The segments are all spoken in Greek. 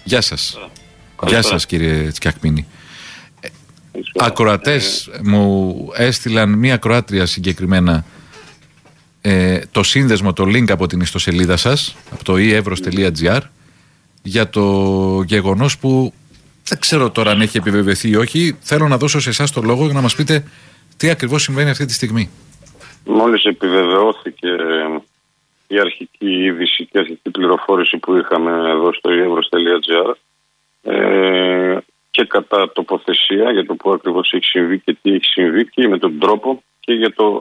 Γεια σας. Γεια σας κύριε Τσιακμίνη. Ακροατές μου έστειλαν, μία ακροάτρια συγκεκριμένα, το σύνδεσμο, το link από την ιστοσελίδα σας, από το eEvros.gr, για το γεγονός που δεν ξέρω τώρα αν έχει επιβεβαιωθεί ή όχι. Θέλω να δώσω σε εσάς το λόγο για να μας πείτε τι ακριβώς συμβαίνει αυτή τη στιγμή. Μόλις επιβεβαιώθηκε η αρχική είδηση και η αρχική πληροφόρηση που είχαμε εδώ στο eEvros.gr, και κατά τοποθεσία για το που ακριβώς έχει συμβεί και τι έχει συμβεί και με τον τρόπο και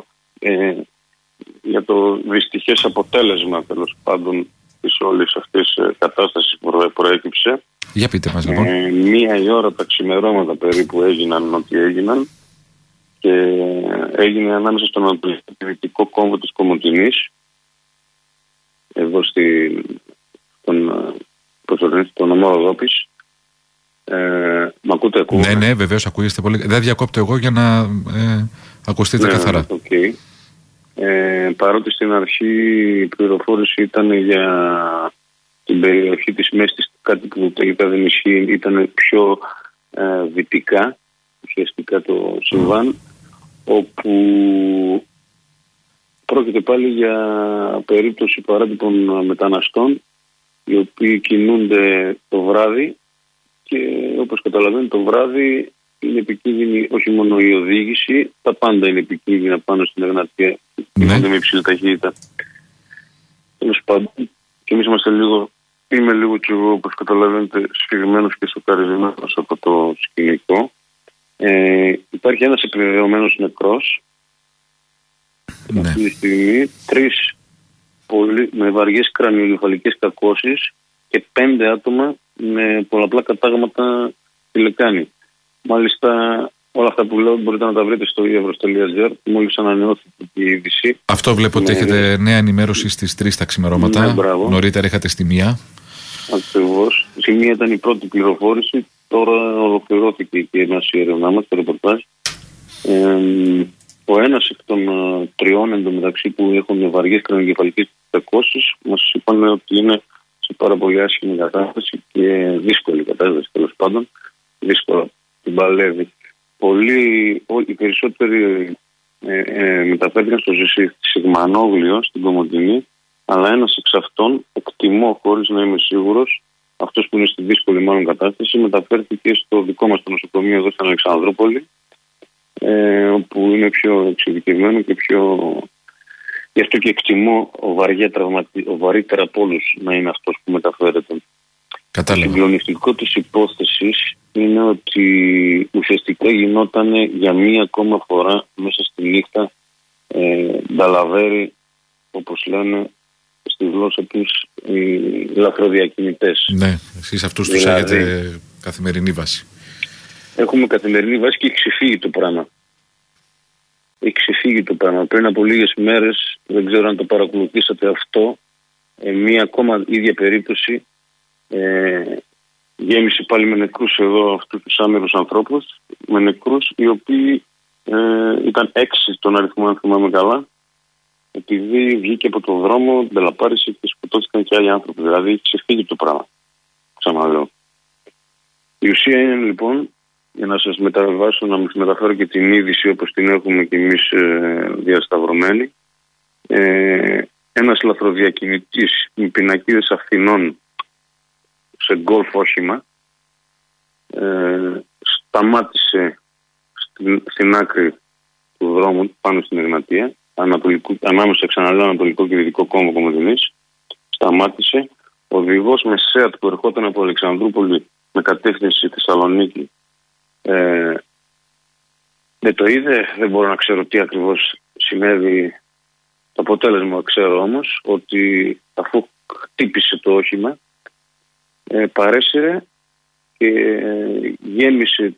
για το δυστυχές αποτέλεσμα, τέλος πάντων, της όλης αυτής της κατάστασης που προέκυψε. Για πείτε μας λοιπόν. 1 τα ξημερώματα περίπου έγιναν ό,τι έγιναν, και έγινε ανάμεσα στον ανατολικό κόμβο της Κομοτηνής, εδώ στον νομό Ροδόπης. Μ' ακούτε? Ναι, βεβαίως ακούγεστε πολύ. Δεν διακόπτω εγώ για να ακουστείτε καθαρά. Okay. Παρότι στην αρχή η πληροφόρηση ήταν για την περιοχή της Μέστης, κάτι που τελικά δεν ισχύει, ήταν πιο δυτικά ουσιαστικά το συμβάν, όπου πρόκειται πάλι για περίπτωση παράτυπων μεταναστών, οι οποίοι κινούνται το βράδυ, και όπως καταλαβαίνετε το βράδυ είναι επικίνδυνη όχι μόνο η οδήγηση, τα πάντα είναι επικίνδυνα πάνω στην Εγνατία, κινούνται με υψηλή ταχύτητα. Τέλος πάντων, και εμείς είμαι λίγο και εγώ, όπως καταλαβαίνετε, σφιγμένος και σοκαρισμένος από το σκηνικό. Υπάρχει ένας επιβεβαιωμένος νεκρός. Αυτή τη στιγμή 3 με βαριές κρανιοεγκεφαλικές κακώσεις και 5 άτομα με πολλαπλά κατάγματα στη λεκάνη. Μάλιστα, όλα αυτά που λέω μπορείτε να τα βρείτε στο eEvros.gr. Μόλις ανανεώθηκε η είδηση. Αυτό βλέπω ότι έχετε νέα ενημέρωση στις 3 τα ξημερώματα. Νωρίτερα είχατε στη 1. Ακριβώς. Στη 1 ήταν η πρώτη πληροφόρηση. Τώρα ολοκληρώθηκε η έρευνά μας, το ρεπορτάζ. Ο ένας εκ των 3 εντωμεταξύ που έχουν βαριές κρανιοεγκεφαλικές κακώσεις μας είπαν ότι είναι σε πάρα πολύ άσχημη κατάσταση και δύσκολη κατάσταση, τέλος πάντων. Δύσκολα την παλεύει. Οι περισσότεροι μεταφέρθηκαν στο Σιγμανόγλιο στην Κομοτηνή, αλλά ένας εξ αυτών, εκτιμώ χωρίς να είμαι σίγουρος, αυτός που είναι στη δύσκολη μάλλον κατάσταση, μεταφέρθηκε στο δικό μας το νοσοκομείο εδώ στην Αλεξανδρούπολη, όπου είναι πιο εξειδικευμένο και πιο... Γι' αυτό και εκτιμώ ο βαρύτερα από όλους να είναι αυτός που μεταφέρεται. Κατάλαβα. Το συγκλονιστικό της υπόθεσης είναι ότι ουσιαστικά γινόταν για μία ακόμα φορά μέσα στη νύχτα νταλαβέρι, όπως λένε στη γλώσσα τους, οι λαθροδιακινητές. Ναι, εσείς αυτούς τους έχετε καθημερινή βάση. Έχουμε καθημερινή βάση και έχει ξεφύγει το πράγμα. Πριν από λίγες μέρες, δεν ξέρω αν το παρακολουθήσατε αυτό, μία ακόμα ίδια περίπτωση γέμισε πάλι με νεκρούς εδώ αυτούς τους άμερους ανθρώπους, με νεκρούς οι οποίοι ήταν 6 τον αριθμό, αν θυμάμαι καλά, επειδή βγήκε από τον δρόμο, μπελαπάρισε και σκοτώθηκαν και άλλοι άνθρωποι. Δηλαδή έχει ξεφύγει το πράγμα. Ξαναλέω. Η ουσία είναι λοιπόν, για να σας μεταβάσω, να σας μεταφέρω και την είδηση όπως την έχουμε και εμείς διασταυρωμένη. Ένας λαθροδιακινητής με πινακίδες Αθηνών σε γκολφ όχημα σταμάτησε στην άκρη του δρόμου πάνω στην Εγνατία, ανάμεσα ξαναλέω ανατολικό και δυτικό κόμβο Κομοτηνής. Σταμάτησε. Ο οδηγός με ΣΕΑΤ που ερχόταν από Αλεξανδρούπολη με κατεύθυνση Θεσσαλονίκη δεν το είδε. Δεν μπορώ να ξέρω τι ακριβώς συνέβη. Το αποτέλεσμα ξέρω όμως ότι αφού χτύπησε το όχημα, παρέσυρε και γέμισε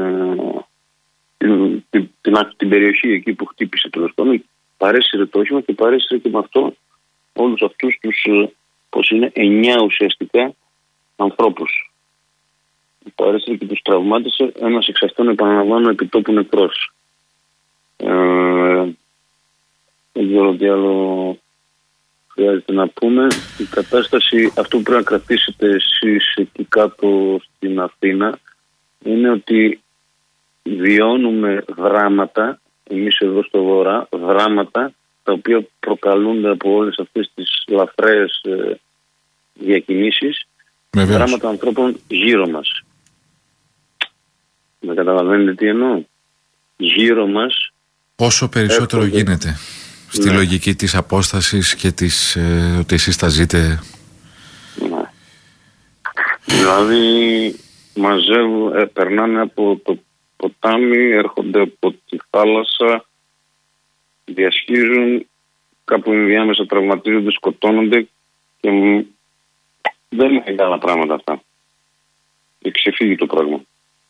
την περιοχή εκεί που χτύπησε, τέλος πάντων. Παρέσυρε το όχημα και παρέσυρε και με αυτό όλους αυτούς τους, πως είναι, 9 ουσιαστικά ανθρώπους. Παρέσυρε και τους τραυμάτισε. Ένας εξ αυτών, επαναλαμβάνω, επιτόπου νεκρός. Δεν ξέρω τι άλλο χρειάζεται να πούμε. Η κατάσταση, αυτό που πρέπει να κρατήσετε εσείς εκεί κάτω στην Αθήνα, είναι ότι βιώνουμε δράματα, εμείς εδώ στο Βορρά, δράματα τα οποία προκαλούνται από όλες αυτές τις λαθρέες διακινήσεις, δράματα ανθρώπων γύρω μας. Με καταλαβαίνετε τι εννοώ? Γύρω μας. Όσο περισσότερο γίνεται στη λογική της απόστασης και της ότι εσείς τα ζείτε. Ναι. Δηλαδή μαζεύουν, περνάνε από το ποτάμι, έρχονται από τη θάλασσα, διασχίζουν, κάπου ενδιάμεσα τραυματίζονται, σκοτώνονται και δεν είναι άλλα πράγματα αυτά. Και ξεφύγει το πράγμα.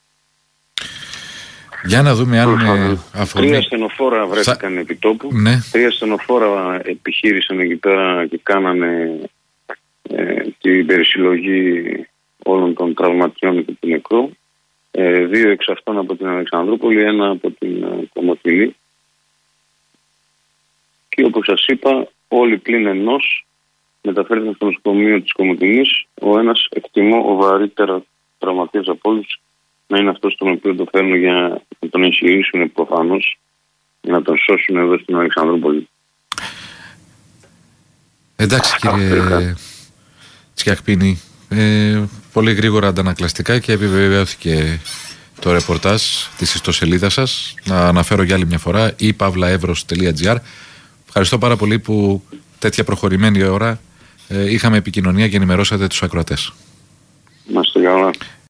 Για να δούμε αν αφορμή... 3 στενοφόρα βρέθηκαν επί τόπου. Ναι. 3 στενοφόρα επιχείρησαν εκεί πέρα και κάνανε την περισυλλογή όλων των τραυματιών και του νεκρού. 2 εξ αυτών από την Αλεξανδρούπολη, 1 από την Κομοτηνή. Και όπως σας είπα, όλοι πλην ενός μεταφέρθηκαν στο νοσοκομείο της Κομοτηνής. Ο ένας, εκτιμώ, ο βαρύτερα τραυματίας από όλους, να είναι αυτός τον οποίο το φέρνουν για να τον εγχειρήσουν προφανώς, για να τον σώσουν εδώ στην Αλεξανδρούπολη. Εντάξει κύριε Τσιαχπίνη, πολύ γρήγορα αντανακλαστικά και επιβεβαιώθηκε το ρεπορτάζ της ιστοσελίδας σας. Να αναφέρω για άλλη μια φορά ipavlaevros.gr. Ευχαριστώ πάρα πολύ που τέτοια προχωρημένη ώρα είχαμε επικοινωνία και ενημερώσατε τους ακροατές. Να είστε καλά.